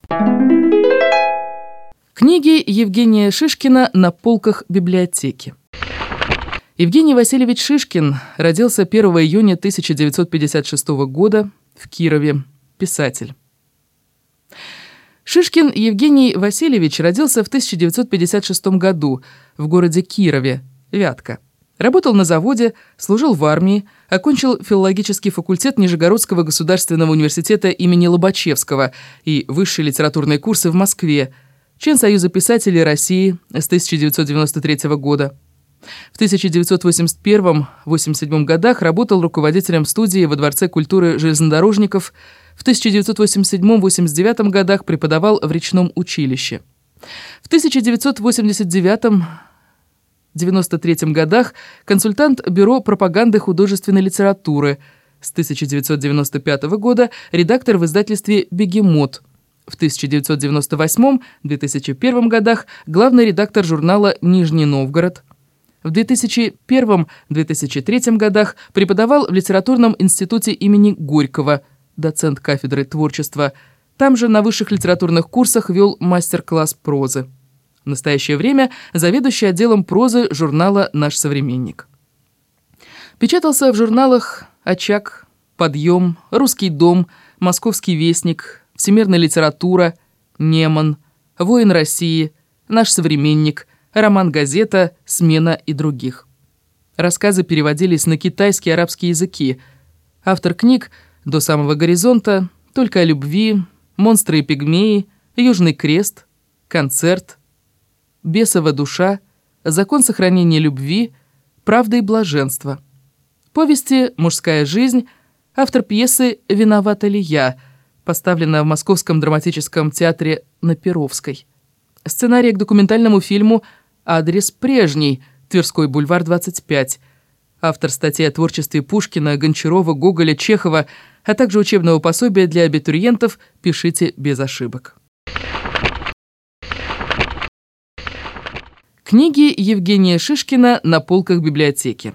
Книги Евгения Шишкина на полках библиотеки. Евгений Васильевич Шишкин родился 1 июня 1956 года в Кирове, писатель. Шишкин Евгений Васильевич родился в 1956 году в городе Кирове, Вятка. Работал на заводе, служил в армии, окончил филологический факультет Нижегородского государственного университета имени Лобачевского и высшие литературные курсы в Москве, член Союза писателей России с 1993 года. В 1981-87 годах работал руководителем студии во Дворце культуры железнодорожников, в 1987-89 годах преподавал в речном училище. В 1989-93 годах консультант Бюро пропаганды художественной литературы, с 1995 года редактор в издательстве «Бегемот», в 1998-2001 годах главный редактор журнала «Нижний Новгород». В 2001-2003 годах преподавал в Литературном институте имени Горького, доцент кафедры творчества. Там же на высших литературных курсах вел мастер-класс прозы. В настоящее время заведующий отделом прозы журнала «Наш современник». Печатался в журналах «Очаг», «Подъем», «Русский дом», «Московский вестник», «Всемирная литература», «Неман», «Воин России», «Наш современник», «Роман-газета», «Смена» и других. Рассказы переводились на китайский и арабский языки. Автор книг «До самого горизонта», «Только о любви», «Монстры и пигмеи», «Южный крест», «Концерт», «Бесова душа», «Закон сохранения любви», «Правда и блаженство». Повести «Мужская жизнь», автор пьесы «Виновата ли я», поставлена в Московском драматическом театре на Перовской. Сценарий к документальному фильму «Адрес прежний», Тверской бульвар, 25. Автор статей о творчестве Пушкина, Гончарова, Гоголя, Чехова, а также учебного пособия для абитуриентов «Пишите без ошибок». Книги Евгения Шишкина на полках библиотеки.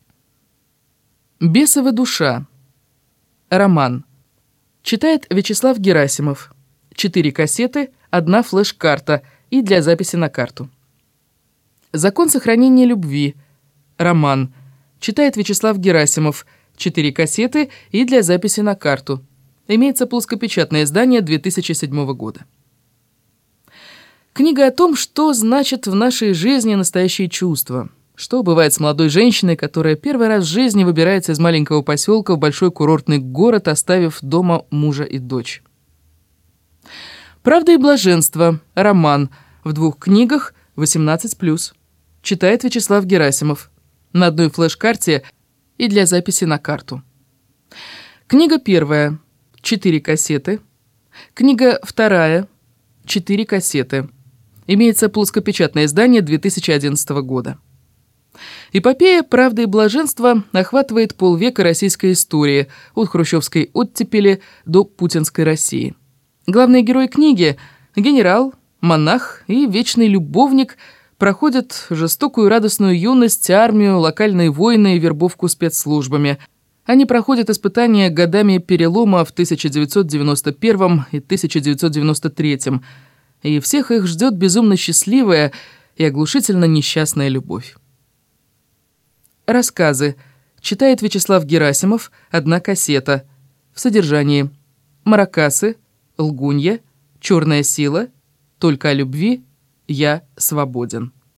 «Бесова душа». Роман. Читает Вячеслав Герасимов. 4 кассеты, 1 флеш-карта и для записи на карту. «Закон сохранения любви». Роман. Читает Вячеслав Герасимов. 4 кассеты и для записи на карту. Имеется плоскопечатное издание 2007 года. Книга о том, что значит в нашей жизни настоящие чувства. Что бывает с молодой женщиной, которая первый раз в жизни выбирается из маленького поселка в большой курортный город, оставив дома мужа и дочь. «Правда и блаженство». Роман. В 2 книгах 18+. Читает Вячеслав Герасимов. На 1 флеш-карте и для записи на карту. Книга 1. 4 кассеты. Книга 2. 4 кассеты. Имеется плоскопечатное издание 2011 года. Эпопея «Правда и блаженство» охватывает полвека российской истории, от хрущевской оттепели до путинской России. Главные герои книги – генерал, монах и вечный любовник – проходят жестокую и радостную юность, армию, локальные войны и вербовку спецслужбами. Они проходят испытания годами перелома в 1991 и 1993, и всех их ждет безумно счастливая и оглушительно несчастная любовь. Рассказы. Читает Вячеслав Герасимов. 1 кассета. В содержании: «Маракасы», «Лгунья», «Черная сила», «Только о любви», «Я свободен».